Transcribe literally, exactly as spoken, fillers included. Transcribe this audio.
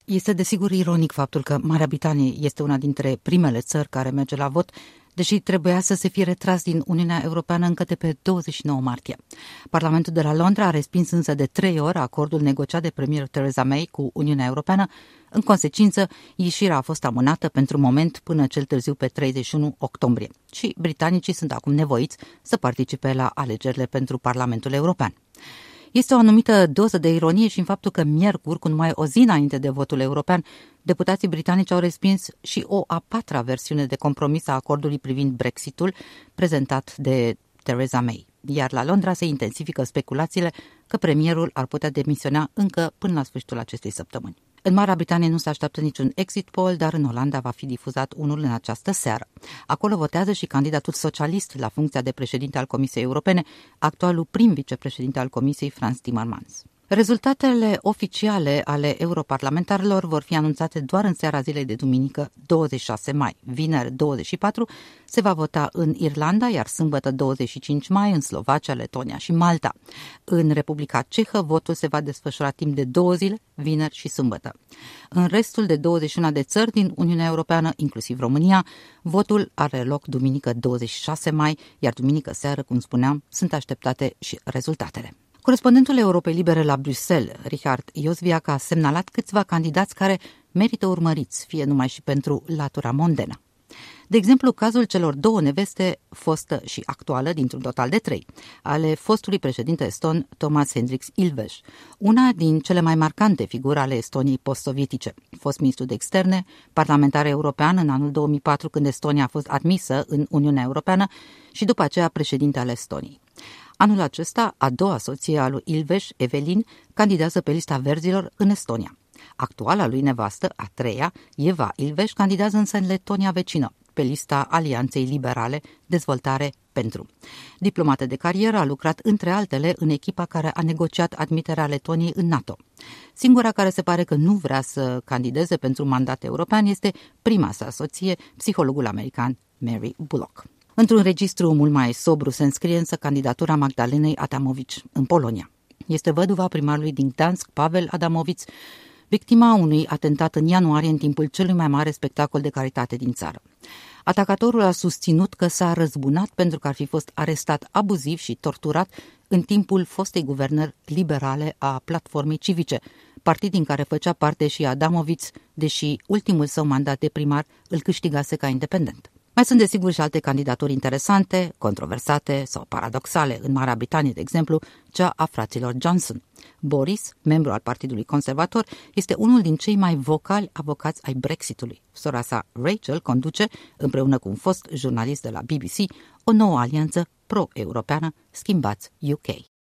Este desigur ironic faptul că Marea Britanie este una dintre primele țări care merge la vot, deși trebuia să se fie retras din Uniunea Europeană încă de pe douăzeci și nouă martie. Parlamentul de la Londra a respins însă de trei ori acordul negociat de premierul Theresa May cu Uniunea Europeană. În consecință, ieșirea a fost amânată pentru moment până cel târziu pe treizeci și unu octombrie și britanicii sunt acum nevoiți să participe la alegerile pentru Parlamentul European. Este o anumită doză de ironie și în faptul că miercuri, cu numai o zi înainte de votul european, deputații britanici au respins și o a patra versiune de compromis a acordului privind Brexitul prezentat de Theresa May. Iar la Londra se intensifică speculațiile că premierul ar putea demisiona încă până la sfârșitul acestei săptămâni. În Marea Britanie nu se așteaptă niciun exit poll, dar în Olanda va fi difuzat unul în această seară. Acolo votează și candidatul socialist la funcția de președinte al Comisiei Europene, actualul prim vicepreședinte al Comisiei, Frans Timmermans. Rezultatele oficiale ale europarlamentarilor vor fi anunțate doar în seara zilei de duminică douăzeci și șase mai. Vineri douăzeci și patru se va vota în Irlanda, iar sâmbătă douăzeci și cinci mai în Slovacia, Letonia și Malta. În Republica Cehă votul se va desfășura timp de două zile, vineri și sâmbătă. În restul de douăzeci și unu de țări din Uniunea Europeană, inclusiv România, votul are loc duminică douăzeci și șase mai, iar duminică seară, cum spuneam, sunt așteptate și rezultatele. Corespondentul Europei Libere la Bruxelles, Richard Iosviac, a semnalat câțiva candidați care merită urmăriți, fie numai și pentru latura mondenă. De exemplu, cazul celor două neveste, fostă și actuală, dintr-un total de trei, ale fostului președinte eston Thomas Hendricks Ilves, una din cele mai marcante figuri ale Estoniei post-sovietice, fost ministru de externe, parlamentar european în anul două mii patru, când Estonia a fost admisă în Uniunea Europeană, și după aceea președinte al Estoniei. Anul acesta, a doua soție a lui Ilves, Evelin, candidează pe lista verzilor în Estonia. Actuala lui nevastă, a treia, Eva Ilves, candidează însă în Letonia vecină, pe lista Alianței Liberale Dezvoltare Pentru. Diplomată de carieră, a lucrat între altele în echipa care a negociat admiterea Letoniei în NATO. Singura care se pare că nu vrea să candideze pentru un mandat european este prima sa soție, psihologul american Mary Bullock. Într-un registru mult mai sobru se înscrie însă candidatura Magdalenei Adamovici în Polonia. Este văduva primarului din Gdansk, Pavel Adamovici, victima unui atentat în ianuarie în timpul celui mai mare spectacol de caritate din țară. Atacatorul a susținut că s-a răzbunat pentru că ar fi fost arestat abuziv și torturat în timpul fostei guvernări liberale a Platformei Civice, partid din care făcea parte și Adamovici, deși ultimul său mandat de primar îl câștigase ca independent. Mai sunt desigur și alte candidaturi interesante, controversate sau paradoxale. În Marea Britanie, de exemplu, cea a fraților Johnson. Boris, membru al Partidului Conservator, este unul din cei mai vocali avocați ai Brexitului. Sora sa, Rachel, conduce, împreună cu un fost jurnalist de la B B C, o nouă alianță pro-europeană, Schimbați U K.